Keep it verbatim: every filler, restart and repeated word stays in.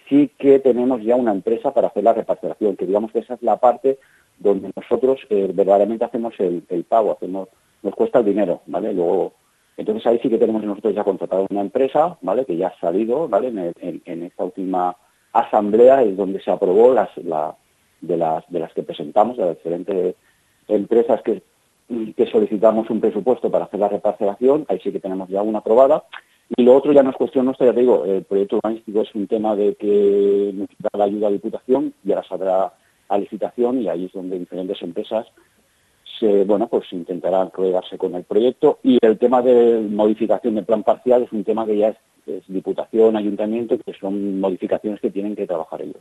sí que tenemos ya una empresa para hacer la reparcelación, que digamos que esa es la parte donde nosotros eh, verdaderamente hacemos el, el pago, hacemos nos cuesta el dinero, ¿vale? Luego, entonces ahí sí que tenemos nosotros ya contratado una empresa, ¿vale? Que ya ha salido, ¿vale? En, en, en esta última asamblea es donde se aprobó las, la, de las de las que presentamos, de las diferentes empresas que, que solicitamos un presupuesto para hacer la reparcelación, ahí sí que tenemos ya una aprobada. Y lo otro ya no es cuestión nuestra, ya te digo, el proyecto urbanístico es un tema de que necesita la ayuda de Diputación, y ahora saldrá a licitación y ahí es donde diferentes empresas se, bueno, pues intentarán quedarse con el proyecto. Y el tema de modificación del plan parcial es un tema que ya es, es Diputación, Ayuntamiento, que son modificaciones que tienen que trabajar ellos.